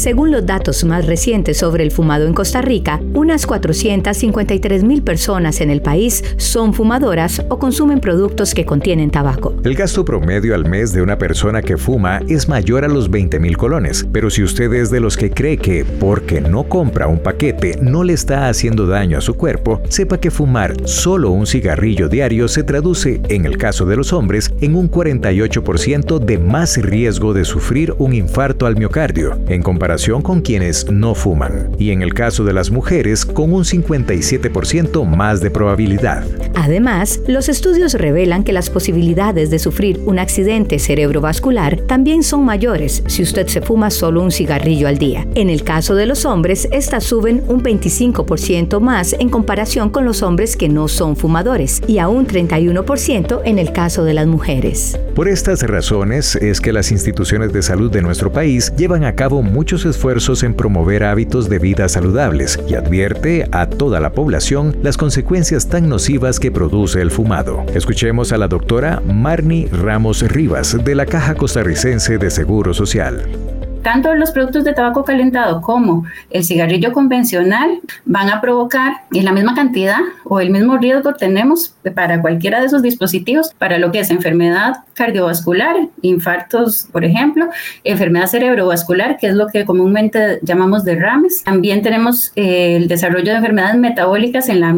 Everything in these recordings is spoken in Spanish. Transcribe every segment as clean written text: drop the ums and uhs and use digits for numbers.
Según los datos más recientes sobre el fumado en Costa Rica, unas 453,000 personas en el país son fumadoras o consumen productos que contienen tabaco. El gasto promedio al mes de una persona que fuma es mayor a los 20,000 colones, pero si usted es de los que cree que porque no compra un paquete no le está haciendo daño a su cuerpo, sepa que fumar solo un cigarrillo diario se traduce, en el caso de los hombres, en un 48% de más riesgo de sufrir un infarto al miocardio, en comparación con quienes no fuman, y en el caso de las mujeres, con un 57% más de probabilidad. Además, los estudios revelan que las posibilidades de sufrir un accidente cerebrovascular también son mayores si usted se fuma solo un cigarrillo al día. En el caso de los hombres, estas suben un 25% más en comparación con los hombres que no son fumadores y a un 31% en el caso de las mujeres. Por estas razones es que las instituciones de salud de nuestro país llevan a cabo muchos esfuerzos en promover hábitos de vida saludables y advierte a toda la población las consecuencias tan nocivas que produce el fumado. Escuchemos a la doctora Marni Ramos Rivas de la Caja Costarricense de Seguro Social. Tanto los productos de tabaco calentado como el cigarrillo convencional van a provocar en la misma cantidad o el mismo riesgo tenemos para cualquiera de esos dispositivos para lo que es enfermedad cardiovascular, infartos, por ejemplo, enfermedad cerebrovascular, que es lo que comúnmente llamamos derrames. También tenemos el desarrollo de enfermedades metabólicas en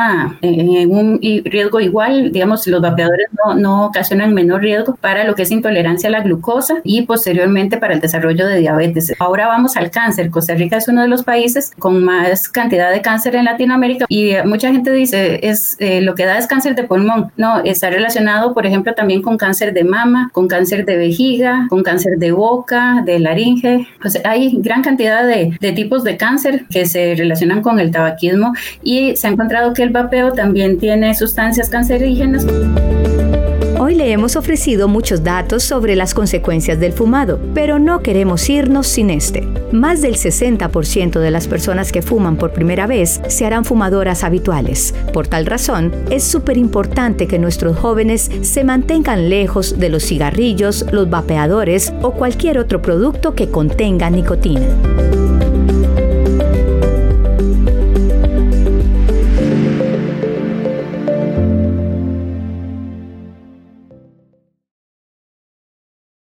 un riesgo igual, digamos, los vapeadores no ocasionan menor riesgo para lo que es intolerancia a la glucosa y posteriormente para el desarrollo de diabetes. Ahora vamos al cáncer. Costa Rica es uno de los países con más cantidad de cáncer en Latinoamérica y mucha gente dice lo que da es cáncer de pulmón. No, está relacionado, por ejemplo, también con cáncer de mama, con cáncer de vejiga, con cáncer de boca, de laringe. O sea, hay gran cantidad de tipos de cáncer que se relacionan con el tabaquismo y se ha encontrado que el vapeo también tiene sustancias cancerígenas. Hoy le hemos ofrecido muchos datos sobre las consecuencias del fumado, pero no queremos irnos sin este. Más del 60% de las personas que fuman por primera vez se harán fumadoras habituales. Por tal razón, es súper importante que nuestros jóvenes se mantengan lejos de los cigarrillos, los vapeadores o cualquier otro producto que contenga nicotina.